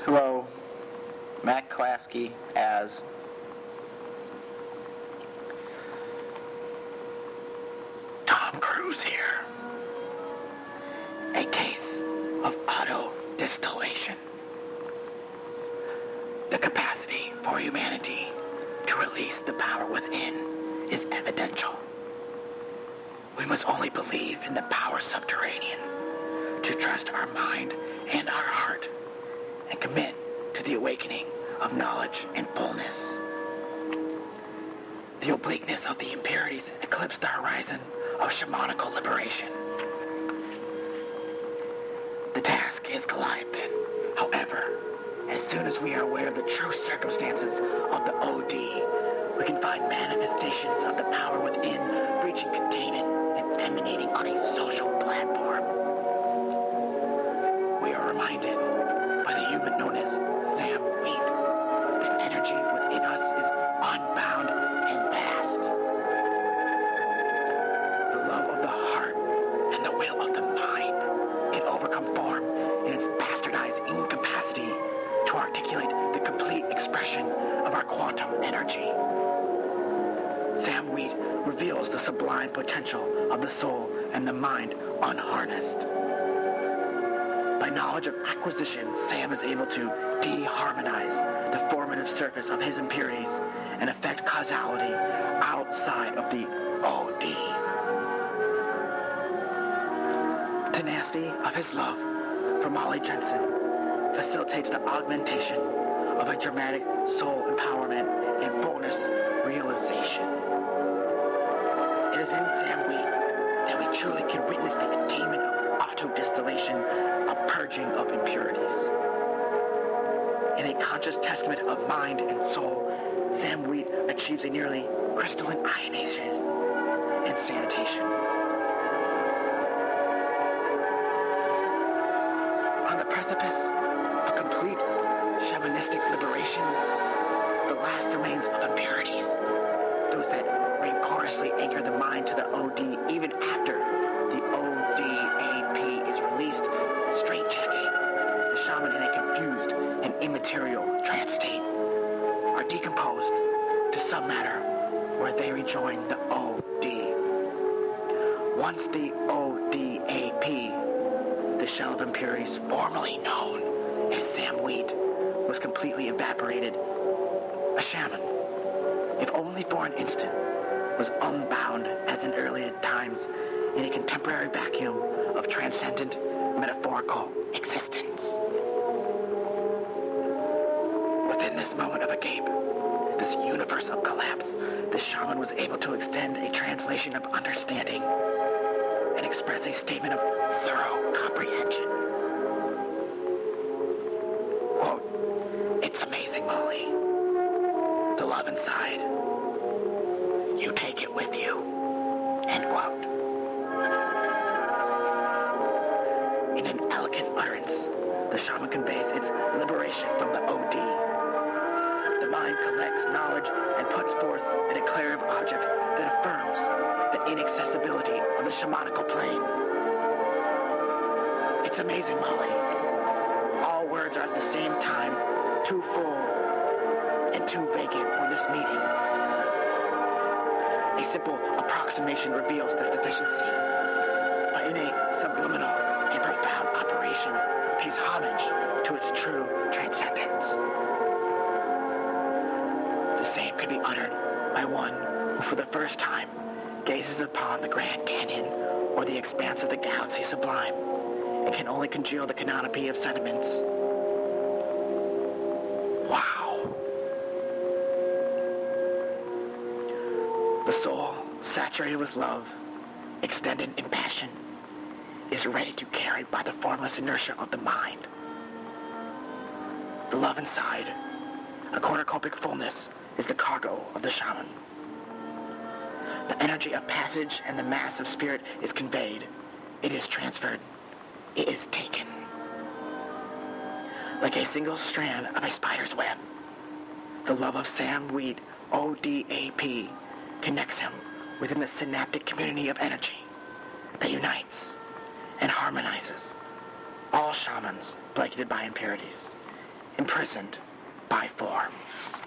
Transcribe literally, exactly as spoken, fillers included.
Hello, Matt Klasky as Tom Cruise here. A case of auto-distillation. The capacity for humanity to release the power within is evidential. We must only believe in the power subterranean to trust our mind and our heart and commit to the awakening of knowledge and fullness. The obliqueness of the impurities eclipsed the horizon of shamanical liberation. The task is Calliope. However, as soon as we are aware of the true circumstances of the O D, we can find manifestations of the power within breaching containment and emanating on a social platform. We are reminded by the human known as Sam Wheat that energy within us is unbound and vast. The love of the heart and the will of the mind can overcome form in its bastardized incapacity to articulate the complete expression of our quantum energy. Sam Wheat reveals the sublime potential of the soul and the mind unharnessed. By knowledge of acquisition, Sam is able to deharmonize the formative surface of his impurities and affect causality outside of the O D. The tenacity of his love for Molly Jensen facilitates the augmentation of a dramatic soul empowerment and fullness realization. It is in Sam Wheat that we truly can witness the attainment of auto-distillation, a purging of impurities. In a conscious testament of mind and soul, Sam Wheat achieves a nearly crystalline ionization and sanitation. On the precipice of complete shamanistic liberation, the last remains of impurities, those that rancoriously anchor the mind to the O D even after the O D A P is released, straight-checking the shaman in a confused and immaterial trance state, are decomposed to submatter where they rejoin the O D. Once the O D A P, the shell of impurities formerly known as Sam Wheat, was completely evaporated, a shaman, if only for an instant, was unbound as in earlier times in a contemporary vacuum of transcendent metaphorical existence. Within this moment of agape, this universe of collapse, the shaman was able to extend a translation of understanding and express a statement of thorough comprehension. Quote, "It's amazing, Molly. The love inside. You take it with you." End quote. In an elegant utterance, the shaman conveys its liberation from the O D. The mind collects knowledge and puts forth a declarative object that affirms the inaccessibility of the shamanical plane. It's amazing, Molly. All words are at the same time too full and too vacant for this meeting. A simple approximation reveals their deficiency, but in a subliminal and profound operation pays homage to its true transcendence. The same could be uttered by one who for the first time gazes upon the Grand Canyon or the expanse of the galaxy sublime and can only congeal the canopy of sentiments. Wow. The soul, saturated with love, extended in passion, is ready to carry by the formless inertia of the mind. The love inside, a cornucopic fullness, is the cargo of the shaman. The energy of passage and the mass of spirit is conveyed. It is transferred. It is taken. Like a single strand of a spider's web, the love of Sam Wheat, O D A P, connects him within the synaptic community of energy that unites and harmonizes all shamans blanketed by impurities imprisoned by form.